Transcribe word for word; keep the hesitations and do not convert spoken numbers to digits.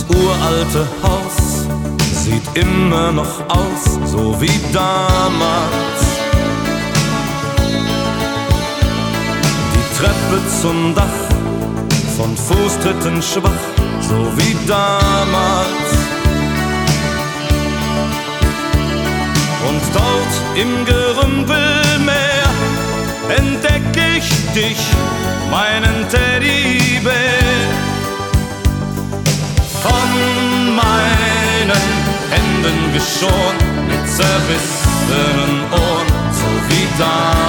Das uralte Haus sieht immer noch aus, so wie damals. Die Treppe zum Dach, von Fußtritten schwach, so wie damals. Und dort im Gerümpelmeer entdeck ich dich, meinen Teddybär. Von meinen Händen geschoren, mit zerbissenen Ohren, so wie damals.